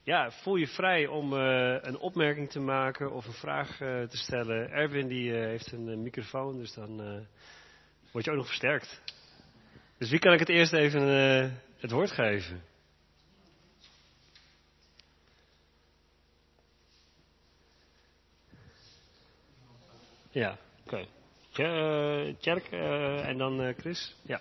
Ja, voel je vrij om een opmerking te maken of een vraag te stellen. Erwin die heeft een microfoon, dus dan word je ook nog versterkt. Dus wie kan ik het eerst even het woord geven? Ja, oké. Tjerk en dan Chris. Ja.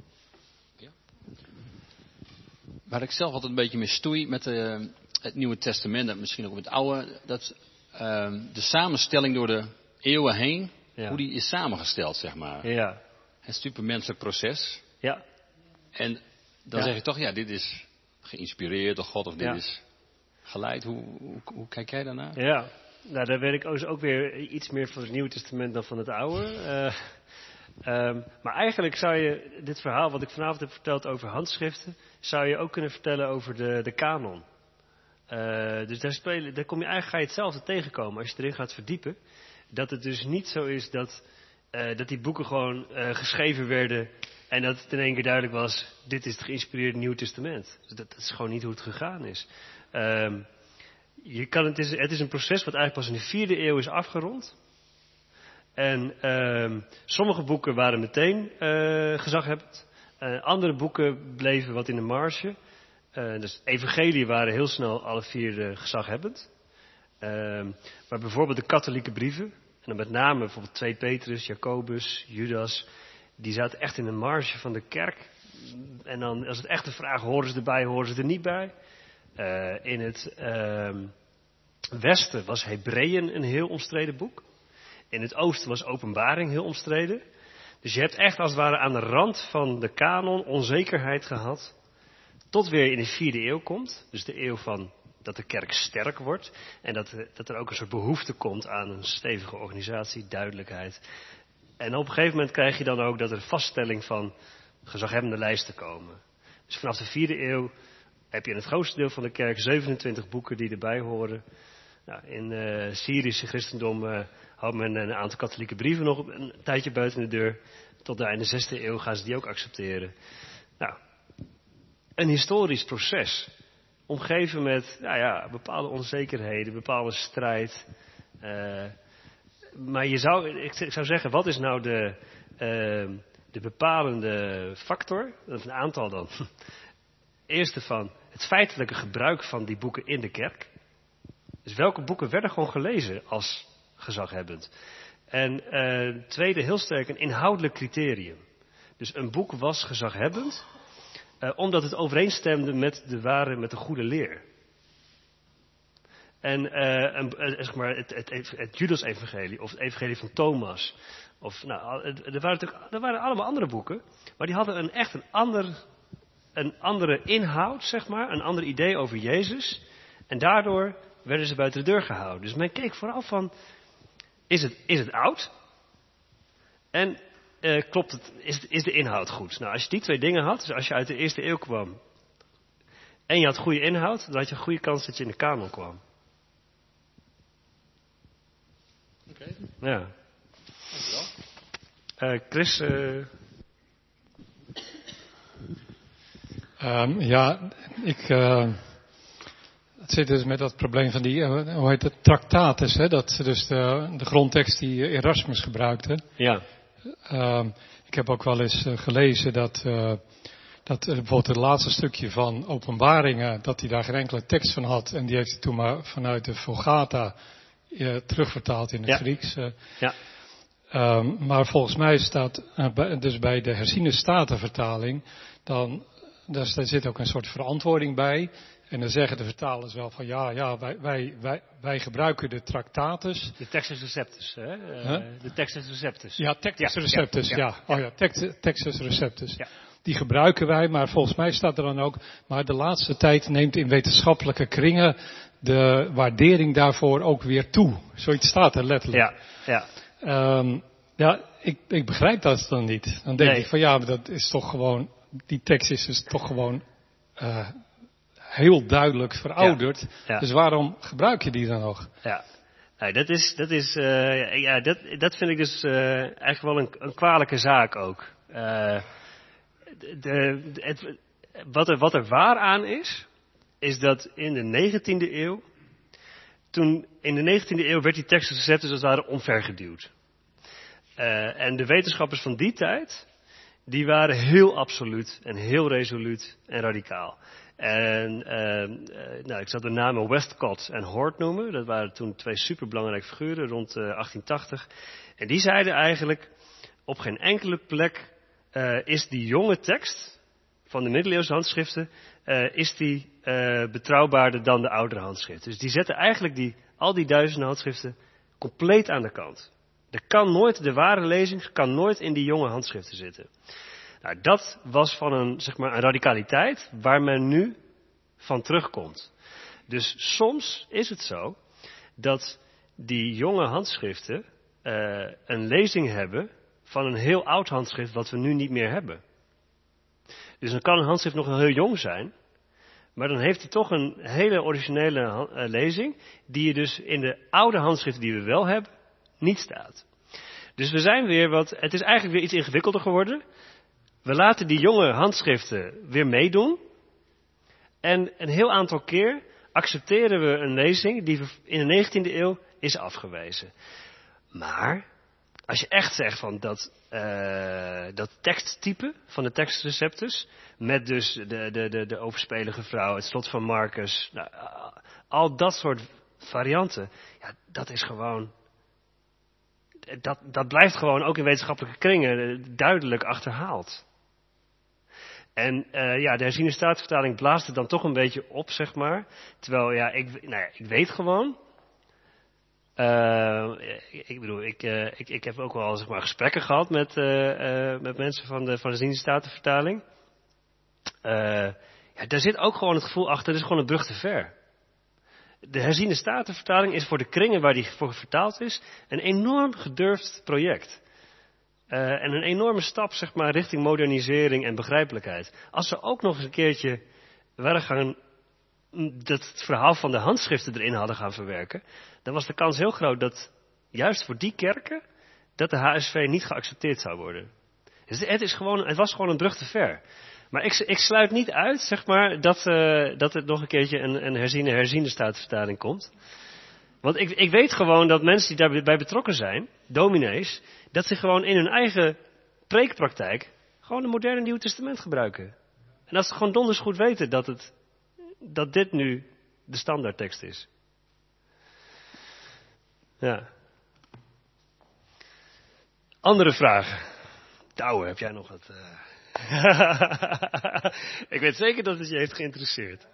Waar ik zelf altijd een beetje mee stoei met het Nieuwe Testament en misschien ook met het Oude, dat de samenstelling door de eeuwen heen, hoe die is samengesteld, zeg maar. Ja. Het supermenselijk proces. Ja. En dan zeg je toch, ja, dit is geïnspireerd door God of dit is geleid. Hoe kijk jij daarnaar? Ja, nou daar weet ik ook weer iets meer van het Nieuwe Testament dan van het Oude. Maar eigenlijk zou je dit verhaal wat ik vanavond heb verteld over handschriften, zou je ook kunnen vertellen over de kanon. Dus daar kom je eigenlijk, ga je hetzelfde tegenkomen als je erin gaat verdiepen. Dat het dus niet zo is dat die boeken gewoon geschreven werden en dat het in één keer duidelijk was, dit is het geïnspireerde Nieuw Testament. Dus dat is gewoon niet hoe het gegaan is. Het is een proces wat eigenlijk pas in de 4e eeuw is afgerond. En sommige boeken waren meteen gezaghebbend. Andere boeken bleven wat in de marge. Dus evangelie waren heel snel alle 4 gezaghebbend. Maar bijvoorbeeld de katholieke brieven, en dan met name bijvoorbeeld 2 Petrus, Jacobus, Judas, die zaten echt in de marge van de kerk. En dan, als het echt de vraag, horen ze erbij, horen ze er niet bij? In het westen was Hebreeën een heel omstreden boek. In het oosten was Openbaring heel omstreden. Dus je hebt echt als het ware aan de rand van de kanon onzekerheid gehad. Tot weer in de 4e eeuw komt. Dus de eeuw van dat de kerk sterk wordt. En dat er ook een soort behoefte komt aan een stevige organisatie, duidelijkheid. En op een gegeven moment krijg je dan ook dat er vaststelling van gezaghebbende lijsten komen. Dus vanaf de 4e eeuw heb je in het grootste deel van de kerk 27 boeken die erbij horen. Nou, in Syrische christendom houdt men een aantal katholieke brieven nog een tijdje buiten de deur. Tot daar in de 6e eeuw gaan ze die ook accepteren. Nou, een historisch proces. Omgeven met bepaalde onzekerheden, bepaalde strijd. Maar ik zou zeggen, wat is nou de bepalende factor? Dat is een aantal dan. Eerste van het feitelijke gebruik van die boeken in de kerk. Dus welke boeken werden gewoon gelezen als gezaghebbend? En tweede, heel sterk een inhoudelijk criterium. Dus een boek was gezaghebbend, omdat het overeenstemde met de goede leer. En zeg maar het Judas-evangelie of het evangelie van Thomas. Of, er waren allemaal andere boeken, maar die hadden een andere inhoud, zeg maar, een ander idee over Jezus. En daardoor werden ze buiten de deur gehouden. Dus men keek vooral van, is het oud? En klopt het, is de inhoud goed? Nou, als je die 2 dingen had, dus als je uit de 1e eeuw kwam en je had goede inhoud, dan had je een goede kans dat je in de kanon kwam. Oké. Ja. Dankjewel. Chris? Het zit dus met dat probleem van die, hoe heet het, Tractatus, hè? Dat dus de grondtekst die Erasmus gebruikte. Ja. Ik heb ook wel eens gelezen dat bijvoorbeeld het laatste stukje van Openbaringen, dat hij daar geen enkele tekst van had. En die heeft hij toen maar vanuit de Vulgata terugvertaald in het Grieks. Maar volgens mij staat, dus bij de herziene statenvertaling, daar zit ook een soort verantwoording bij. En dan zeggen de vertalers wel van wij gebruiken de Tractatus. De Textus Receptus, hè? De Textus Receptus. Ja, Textus Receptus, Textus Receptus. Ja. Die gebruiken wij, maar volgens mij staat er dan ook, maar de laatste tijd neemt in wetenschappelijke kringen de waardering daarvoor ook weer toe. Zoiets staat er letterlijk. Ik begrijp dat dan niet. Dan denk ik van maar dat is toch gewoon, die tekst is dus toch gewoon heel duidelijk verouderd. Ja. Dus waarom gebruik je die dan nog? Ja, nou, dat vind ik dus eigenlijk wel een kwalijke zaak ook. Wat er waar aan is, is dat in de 19e eeuw, in de 19e eeuw werd die Textus Receptus als het ware omvergeduwd. En de wetenschappers van die tijd, die waren heel absoluut en heel resoluut en radicaal. En ik zal de namen Westcott en Hort noemen. Dat waren toen 2 superbelangrijke figuren rond 1880. En die zeiden eigenlijk, op geen enkele plek is die jonge tekst van de middeleeuwse handschriften, is die betrouwbaarder dan de oudere handschriften. Dus die zetten eigenlijk al die duizenden handschriften compleet aan de kant. De ware lezing kan nooit in die jonge handschriften zitten. Nou, dat was van een radicaliteit waar men nu van terugkomt. Dus soms is het zo dat die jonge handschriften een lezing hebben van een heel oud handschrift wat we nu niet meer hebben. Dus dan kan een handschrift nog wel heel jong zijn, maar dan heeft hij toch een hele originele lezing die je dus in de oude handschriften die we wel hebben, niet staat. Dus het is eigenlijk weer iets ingewikkelder geworden. We laten die jonge handschriften weer meedoen. En een heel aantal keer accepteren we een lezing die in de 19e eeuw is afgewezen. Maar als je echt zegt van dat teksttype van de Textus Receptus, met dus de overspelige vrouw, het slot van Marcus, al dat soort varianten, ja, dat is gewoon, dat blijft gewoon ook in wetenschappelijke kringen duidelijk achterhaald. En de herziene statenvertaling blaast het dan toch een beetje op, zeg maar. Terwijl, ik weet gewoon. Ik heb ook wel gesprekken gehad met mensen van de herziene statenvertaling. Daar zit ook gewoon het gevoel achter, het is gewoon een brug te ver. De herziene statenvertaling is voor de kringen waar die voor vertaald is een enorm gedurfd project. En een enorme stap, richting modernisering en begrijpelijkheid. Als ze ook nog eens een keertje het verhaal van de handschriften erin hadden gaan verwerken, dan was de kans heel groot dat, juist voor die kerken, dat de HSV niet geaccepteerd zou worden. Dus het was gewoon een brug te ver. Maar ik sluit niet uit, dat er nog een keertje een herziene statenvertaling komt. Want ik weet gewoon dat mensen die daarbij betrokken zijn, dominees, dat ze gewoon in hun eigen preekpraktijk gewoon het moderne Nieuwe Testament gebruiken. En dat ze gewoon donders goed weten dat dit nu de standaardtekst is. Ja. Andere vragen? Douwe, heb jij nog wat? Ik weet zeker dat het je heeft geïnteresseerd.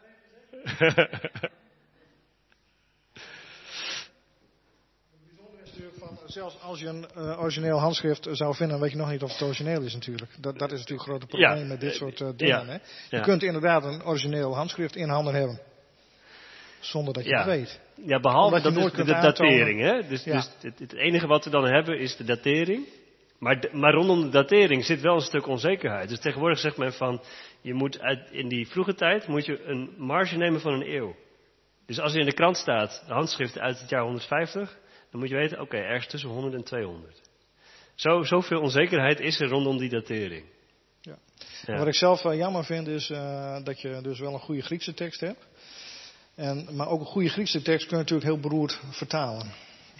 Zelfs als je een origineel handschrift zou vinden, weet je nog niet of het origineel is natuurlijk. Dat is natuurlijk een grote probleem met dit soort dingen. Hè? Je kunt inderdaad een origineel handschrift in handen hebben. Zonder dat je het weet. Ja, behalve dat is de datering. Hè? Dus het enige wat we dan hebben is de datering. Maar rondom de datering zit wel een stuk onzekerheid. Dus tegenwoordig zegt men van, je moet in die vroege tijd moet je een marge nemen van een eeuw. Dus als er in de krant staat, de handschrift uit het jaar 150... dan moet je weten, ergens tussen 100 en 200. Zoveel onzekerheid is er rondom die datering. Ja. Ja. Wat ik zelf jammer vind is dat je dus wel een goede Griekse tekst hebt. Maar ook een goede Griekse tekst kun je natuurlijk heel beroerd vertalen.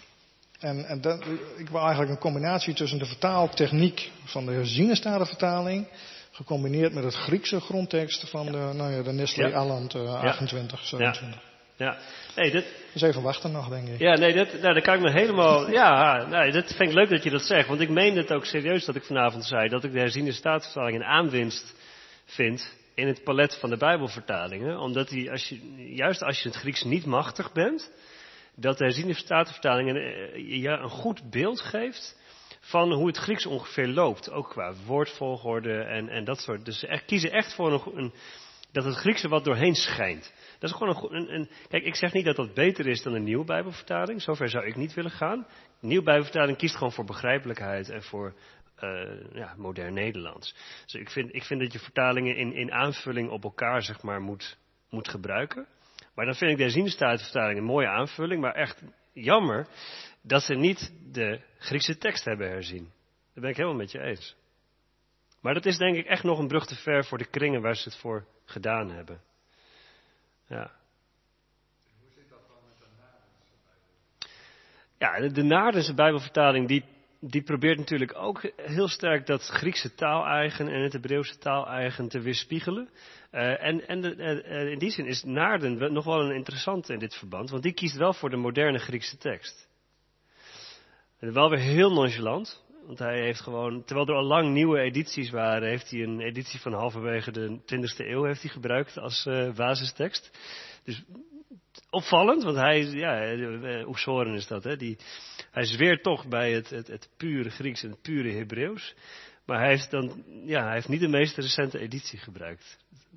Ik wil eigenlijk een combinatie tussen de vertaaltechniek van de herziene statenvertaling, gecombineerd met het Griekse grondtekst van de Nestlé Aland 28, 27. Ja. Nee, dus even wachten nog, denk ik. Ja, nee, dat kan ik me helemaal. Dat vind ik leuk dat je dat zegt. Want ik meen het ook serieus dat ik vanavond zei dat ik de herziene statenvertaling een aanwinst vind in het palet van de Bijbelvertalingen. Omdat juist als je het Grieks niet machtig bent, dat de herziene statenvertaling je een goed beeld geeft van hoe het Grieks ongeveer loopt. Ook qua woordvolgorde en dat soort. Dus ze kiezen echt voor dat het Griekse wat doorheen schijnt. Dat is gewoon kijk, ik zeg niet dat dat beter is dan een nieuwe Bijbelvertaling. Zover zou ik niet willen gaan. De nieuwe Bijbelvertaling kiest gewoon voor begrijpelijkheid en voor modern Nederlands. Dus ik vind dat je vertalingen in aanvulling op elkaar, moet gebruiken. Maar dan vind ik de herziene statenvertaling een mooie aanvulling. Maar echt jammer dat ze niet de Griekse tekst hebben herzien. Daar ben ik helemaal met je eens. Maar dat is denk ik echt nog een brug te ver voor de kringen waar ze het voor gedaan hebben. Ja. Hoe zit dat dan met de Naardense Bijbel? Ja, de Naardense Bijbelvertaling die probeert natuurlijk ook heel sterk dat Griekse taaleigen en het Hebreeuwse taaleigen te weerspiegelen. In die zin is Naarden nog wel een interessante in dit verband, want die kiest wel voor de moderne Griekse tekst. En wel weer heel nonchalant, want hij heeft gewoon, terwijl er al lang nieuwe edities waren, heeft hij een editie van halverwege de 20e eeuw heeft hij gebruikt als basistekst. Dus opvallend, want Oefsoren is dat, hè? Hij zweert toch bij het pure Grieks en het pure Hebreeuws. Maar hij heeft niet de meest recente editie gebruikt.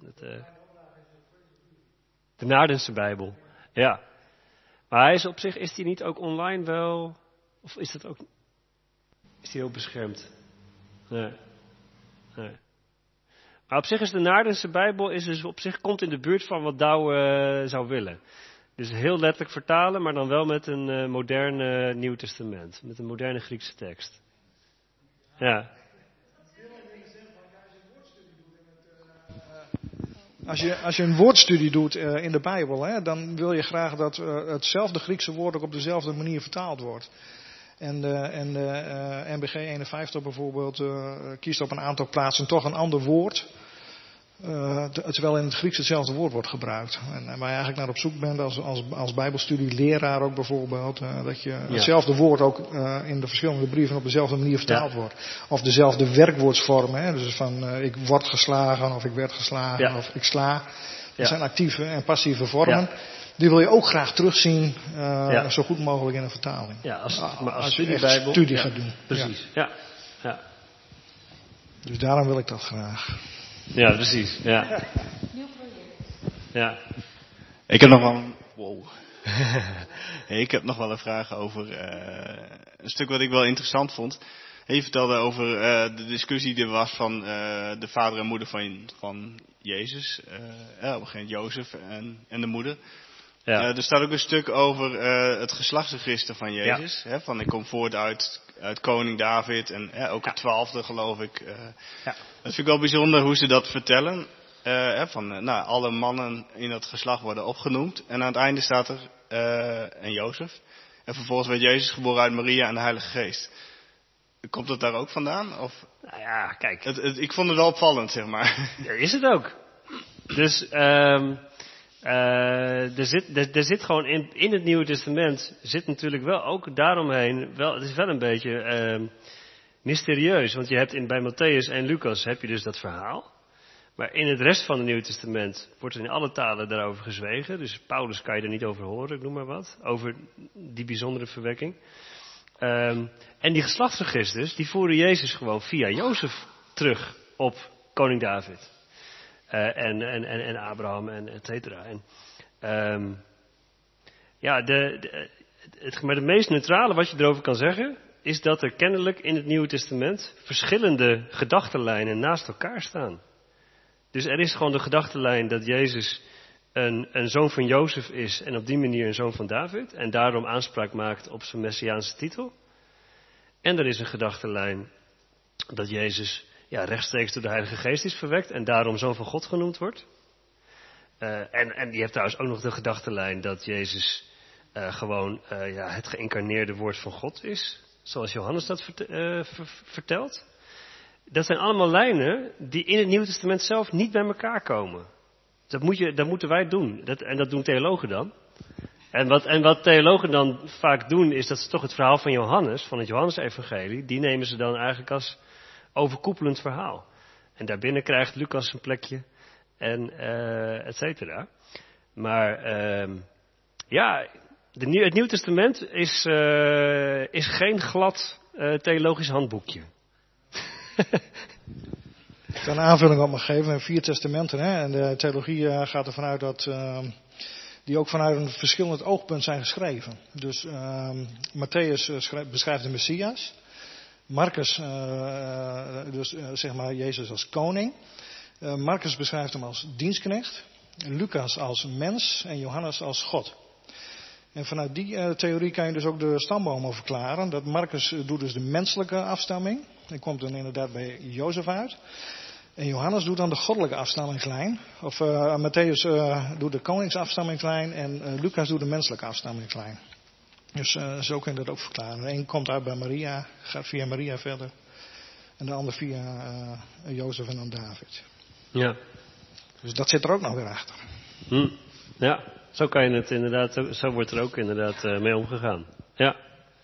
De Naardense Bijbel. Ja. Maar hij is op zich, is die niet ook online wel, of is die ook beschermd? Nee. Maar op zich is de Naardense Bijbel komt in de buurt van wat Douwe zou willen. Dus heel letterlijk vertalen, maar dan wel met een modern Nieuw Testament. Met een moderne Griekse tekst. Ja. Als je een woordstudie doet in de Bijbel, hè, dan wil je graag dat hetzelfde Griekse woord ook op dezelfde manier vertaald wordt. En de NBG 51 bijvoorbeeld kiest op een aantal plaatsen toch een ander woord. Terwijl in het Grieks hetzelfde woord wordt gebruikt. En waar je eigenlijk naar op zoek bent als bijbelstudieleraar ook bijvoorbeeld. Dat je hetzelfde woord ook in de verschillende brieven op dezelfde manier vertaald wordt. Of dezelfde werkwoordsvormen. Hè? Dus van ik word geslagen of ik werd geslagen of ik sla. Dat zijn actieve en passieve vormen. Ja. Die wil je ook graag terugzien zo goed mogelijk in een vertaling. Ja, als je echt studie gaat doen. Precies, ja. Dus daarom wil ik dat graag. Ja, precies. Ja. Ja. Ik heb nog wel ik heb nog wel een vraag over een stuk wat ik wel interessant vond. Je vertelde over de discussie die er was van de vader en moeder van Jezus. Op een gegeven moment Jozef en de moeder. Ja. Er staat ook een stuk over het geslachtsregister van Jezus. Ja. Van ik kom voort uit koning David en ook het 12e geloof ik. Dat vind ik wel bijzonder hoe ze dat vertellen. Alle mannen in dat geslacht worden opgenoemd. En aan het einde staat er en Jozef. En vervolgens werd Jezus geboren uit Maria en de Heilige Geest. Komt dat daar ook vandaan? Of? Nou ja, kijk. Ik vond het wel opvallend, zeg maar. Ja, is het ook. Dus er zit gewoon in het Nieuwe Testament zit natuurlijk wel ook daaromheen, het is wel een beetje mysterieus. Want je hebt bij Matthäus en Lucas heb je dus dat verhaal. Maar in het rest van het Nieuwe Testament wordt er in alle talen daarover gezwegen. Dus Paulus kan je er niet over horen, ik noem maar wat. Over die bijzondere verwekking. En die geslachtsregisters, die voeren Jezus gewoon via Jozef terug op koning David. En Abraham en et cetera. Maar de meest neutrale wat je erover kan zeggen, is dat er kennelijk in het Nieuwe Testament verschillende gedachtenlijnen naast elkaar staan. Dus er is gewoon de gedachtenlijn dat Jezus een zoon van Jozef is en op die manier een zoon van David. En daarom aanspraak maakt op zijn messiaanse titel. En er is een gedachtenlijn dat Jezus rechtstreeks door de Heilige Geest is verwekt en daarom zoon van God genoemd wordt. En die heeft trouwens ook nog de gedachtenlijn dat Jezus gewoon het geïncarneerde woord van God is. Zoals Johannes dat vertelt. Dat zijn allemaal lijnen die in het Nieuwe Testament zelf niet bij elkaar komen. Dat moeten wij doen. Dat doen theologen dan. En wat theologen dan vaak doen, is dat ze toch het verhaal van Johannes, van het Johannesevangelie, die nemen ze dan eigenlijk als overkoepelend verhaal. En daarbinnen krijgt Lucas een plekje en et cetera. Maar het Nieuw Testament is geen glad theologisch handboekje. Ik kan een aanvulling op mag geven. We hebben 4 testamenten. Hè? En de theologie gaat ervan uit dat die ook vanuit een verschillend oogpunt zijn geschreven. Dus Matthäus beschrijft de Messias. Marcus, zeg maar Jezus als koning. Marcus beschrijft hem als dienstknecht. Lucas als mens en Johannes als God. En vanuit die theorie kan je dus ook de stambomen verklaren. Dat Marcus doet dus de menselijke afstamming. Hij komt dan inderdaad bij Jozef uit. En Johannes doet dan de goddelijke afstammingslijn. Of Matthäus doet de koningsafstammingslijn en Lucas doet de menselijke afstammingslijn. Dus zo kun je dat ook verklaren. De een komt uit bij Maria, gaat via Maria verder. En de ander via Jozef en dan David. Ja. Dus dat zit er ook nog weer achter. Ja, zo kan je het inderdaad, zo wordt er ook inderdaad mee omgegaan. Ja.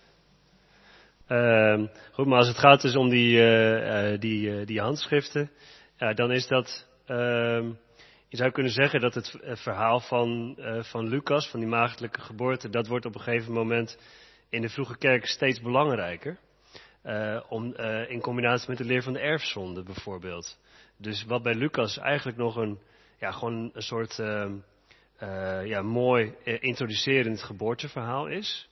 Goed, maar als het gaat dus om die handschriften, ja, dan is dat, je zou kunnen zeggen dat het verhaal van Lucas, van die maagdelijke geboorte, dat wordt op een gegeven moment in de vroege kerk steeds belangrijker. In combinatie met de leer van de erfzonde bijvoorbeeld. Dus wat bij Lucas eigenlijk nog gewoon een soort mooi introducerend geboorteverhaal is.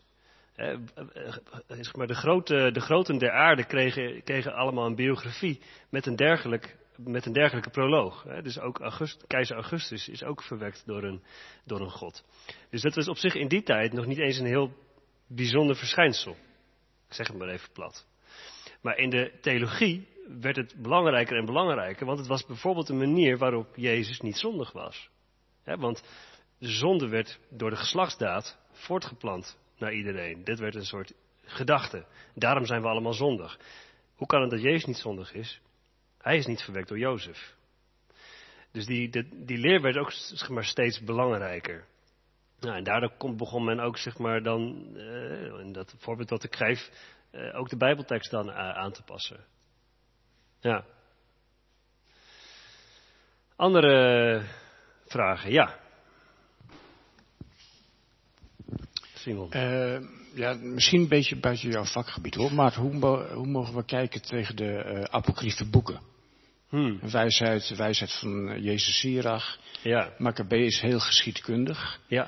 Maar de groten der aarde kregen allemaal een biografie met een dergelijke proloog. Dus ook keizer Augustus is ook verwekt door een god. Dus dat was op zich in die tijd nog niet eens een heel bijzonder verschijnsel. Ik zeg het maar even plat. Maar in de theologie werd het belangrijker en belangrijker, want het was bijvoorbeeld een manier waarop Jezus niet zondig was. Want de zonde werd door de geslachtsdaad voortgeplant naar iedereen. Dit werd een soort gedachte. Daarom zijn we allemaal zondig. Hoe kan het dat Jezus niet zondig is? Hij is niet verwekt door Jozef. Dus die leer werd ook steeds belangrijker. Nou, en daardoor begon men ook in dat voorbeeld dat ik geef, ook de Bijbeltekst dan aan te passen. Ja. Andere vragen? Simon. Misschien een beetje buiten jouw vakgebied hoor, maar hoe mogen we kijken tegen de apocryfe boeken? Wijsheid van Jezus Sirach. Ja. Maccabeus heel geschiedkundig. Ja.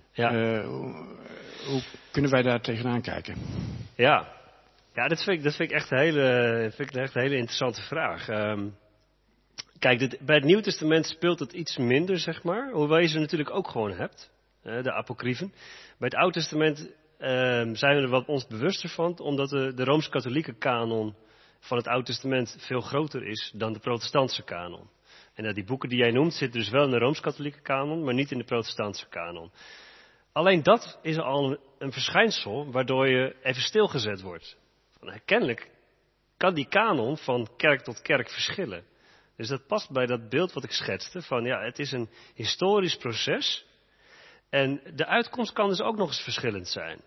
Hoe kunnen wij daar tegenaan kijken? Ja, dat vind ik echt een hele interessante vraag. Kijk, bij het Nieuw Testament speelt het iets minder, zeg maar. Hoewel je ze natuurlijk ook gewoon hebt, de apocryfen. Bij het Oude Testament zijn we er wat ons bewuster van, omdat de Rooms-Katholieke kanon van het Oude Testament veel groter is dan de protestantse kanon. En die boeken die jij noemt zitten dus wel in de Rooms-Katholieke kanon, maar niet in de protestantse kanon. Alleen dat is al een verschijnsel waardoor je even stilgezet wordt. Kennelijk kan die kanon van kerk tot kerk verschillen. Dus dat past bij dat beeld wat ik schetste van het is een historisch proces. En de uitkomst kan dus ook nog eens verschillend zijn.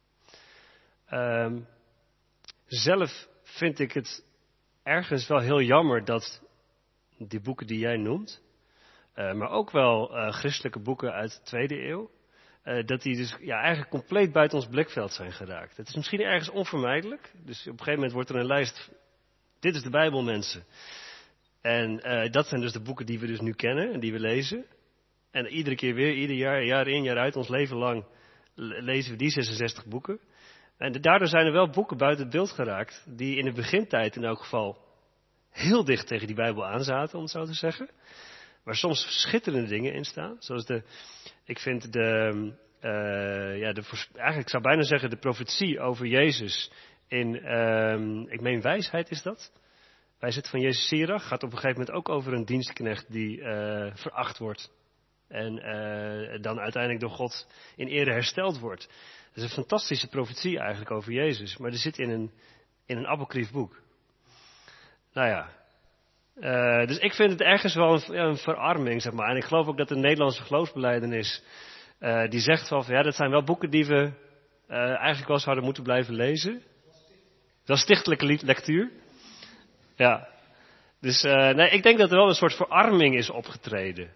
Zelf vind ik het ergens wel heel jammer dat die boeken die jij noemt, maar ook wel christelijke boeken uit de 2e eeuw, dat die dus eigenlijk compleet buiten ons blikveld zijn geraakt. Het is misschien ergens onvermijdelijk. Dus op een gegeven moment wordt er een lijst. Dit is de Bijbel, mensen. En dat zijn dus de boeken die we dus nu kennen en die we lezen. En iedere keer weer, ieder jaar in, jaar uit, ons leven lang lezen we die 66 boeken. En daardoor zijn er wel boeken buiten het beeld geraakt, die in de begintijd in elk geval heel dicht tegen die Bijbel aanzaten, om het zo te zeggen. Waar soms schitterende dingen in staan. Zoals ik vind eigenlijk ik zou bijna zeggen de profetie over Jezus in, ik meen wijsheid is dat. Wijsheid van Jezus Sirach gaat op een gegeven moment ook over een dienstknecht die veracht wordt. En dan uiteindelijk door God in ere hersteld wordt. Dat is een fantastische profetie eigenlijk over Jezus. Maar die zit in een apocryf boek. Nou ja. Dus ik vind het ergens wel een verarming, zeg maar. En ik geloof ook dat de Nederlandse geloofsbelijdenis die zegt van dat zijn wel boeken die we eigenlijk wel zouden moeten blijven lezen. Dat is stichtelijke lectuur. Ja. Dus ik denk dat er wel een soort verarming is opgetreden.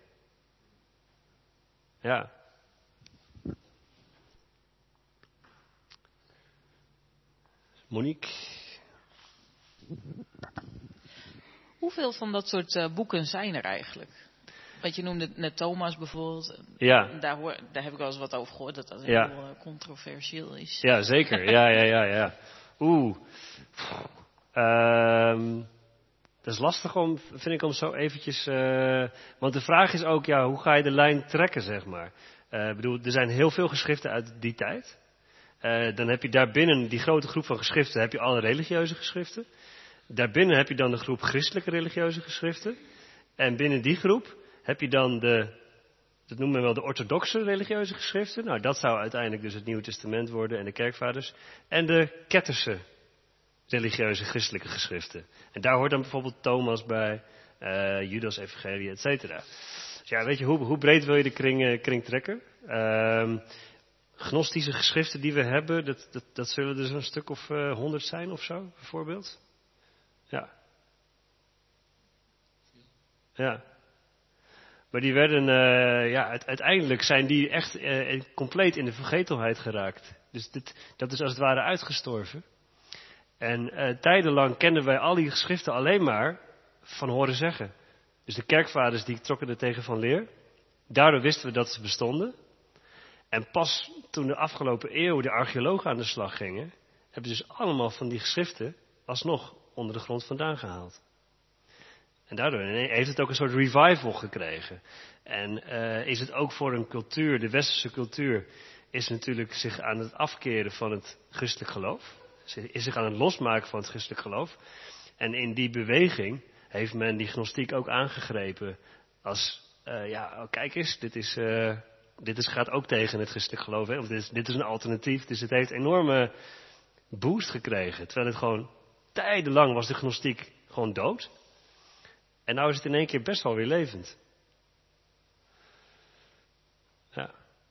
Ja. Monique? Hoeveel van dat soort boeken zijn er eigenlijk? Want je noemde net Thomas bijvoorbeeld. Ja. Daar heb ik wel eens wat over gehoord, dat heel controversieel is. Ja, zeker. Ja. Dat is lastig vind ik om zo eventjes. Want de vraag is ook, hoe ga je de lijn trekken, zeg maar. Ik bedoel, er zijn heel veel geschriften uit die tijd. Dan heb je daarbinnen die grote groep van geschriften, heb je alle religieuze geschriften. Daarbinnen heb je dan de groep christelijke religieuze geschriften. En binnen die groep heb je dan dat noemen we wel de orthodoxe religieuze geschriften. Nou, dat zou uiteindelijk dus het Nieuwe Testament worden en de kerkvaders. En de Ketterse religieuze christelijke geschriften. En daar hoort dan bijvoorbeeld Thomas bij, Judas Evangelie, et cetera. Dus ja, weet je, hoe breed wil je de kring trekken? Gnostische geschriften die we hebben, dat zullen er zo'n stuk of 100 zijn of zo, bijvoorbeeld. Ja. Ja. Maar die werden, uiteindelijk zijn die echt compleet in de vergetelheid geraakt. Dus dat is als het ware uitgestorven. En tijdenlang kenden wij al die geschriften alleen maar van horen zeggen. Dus de kerkvaders die trokken er tegen van leer. Daardoor wisten we dat ze bestonden. En pas toen de afgelopen eeuw de archeologen aan de slag gingen, hebben ze dus allemaal van die geschriften alsnog onder de grond vandaan gehaald. En daardoor heeft het ook een soort revival gekregen. En is het ook voor een cultuur, de westerse cultuur, is natuurlijk zich aan het afkeren van het christelijk geloof. Is zich aan het losmaken van het christelijk geloof. En in die beweging heeft men die gnostiek ook aangegrepen als, kijk eens, dit gaat ook tegen het christelijk geloof. Hè? Of dit is een alternatief. Dus het heeft een enorme boost gekregen. Terwijl het gewoon tijdenlang was de gnostiek gewoon dood. En nou is het in één keer best wel weer levend. Ja.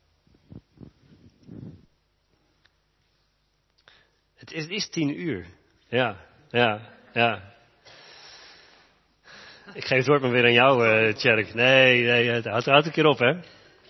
Het is 10:00. Ja. Ik geef het woord maar weer aan jou, Tjerk. Nee, houd een keer op, hè.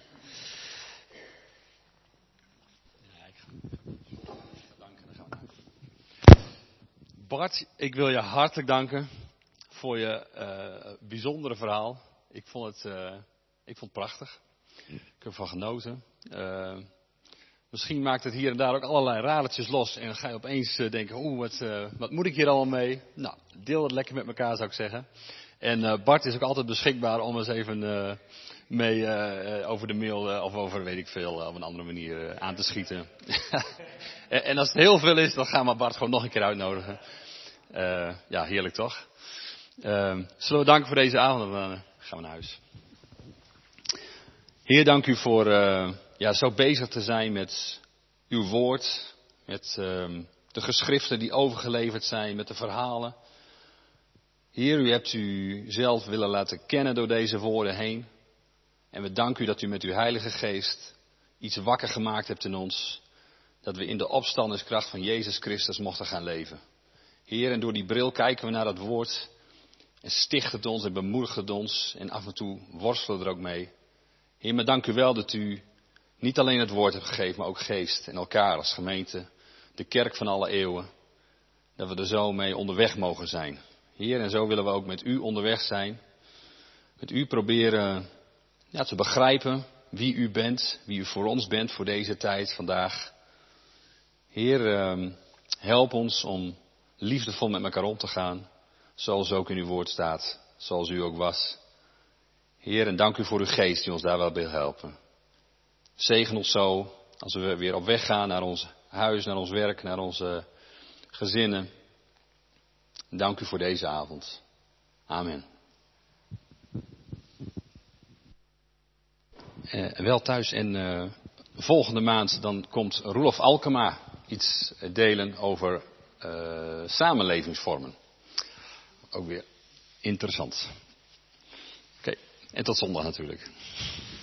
Bart, ik wil je hartelijk danken voor je bijzondere verhaal. Ik vond het prachtig. Ik heb ervan genoten. Misschien maakt het hier en daar ook allerlei radertjes los. En dan ga je opeens denken, wat moet ik hier allemaal mee? Nou, deel het lekker met elkaar, zou ik zeggen. En Bart is ook altijd beschikbaar om eens even mee over de mail of over, weet ik veel, op een andere manier aan te schieten. En als het heel veel is, dan gaan we Bart gewoon nog een keer uitnodigen. Heerlijk toch? Zullen we danken voor deze avond en dan gaan we naar huis. Heer, dank u voor zo bezig te zijn met uw woord, met de geschriften die overgeleverd zijn, met de verhalen. Heer, u hebt u zelf willen laten kennen door deze woorden heen. En we danken u dat u met uw Heilige Geest iets wakker gemaakt hebt in ons. Dat we in de opstandingskracht van Jezus Christus mochten gaan leven. Heer, en door die bril kijken we naar dat woord. En sticht het ons en bemoedigt het ons. En af en toe worstelen we er ook mee. Heer, maar dank u wel dat u niet alleen het woord hebt gegeven, maar ook geest. En elkaar als gemeente, de kerk van alle eeuwen. Dat we er zo mee onderweg mogen zijn. Heer, en zo willen we ook met u onderweg zijn. Met u proberen te begrijpen wie u bent. Wie u voor ons bent voor deze tijd vandaag. Heer, help ons om liefdevol met elkaar om te gaan. Zoals ook in uw woord staat. Zoals u ook was. Heer, en dank u voor uw geest die ons daar wel wil helpen. Zegen ons zo als we weer op weg gaan naar ons huis, naar ons werk, naar onze gezinnen. Dank u voor deze avond. Amen. Wel thuis en volgende maand dan komt Roelof Alkema iets delen over samenlevingsvormen. Ook weer interessant. Oké, en tot zondag natuurlijk.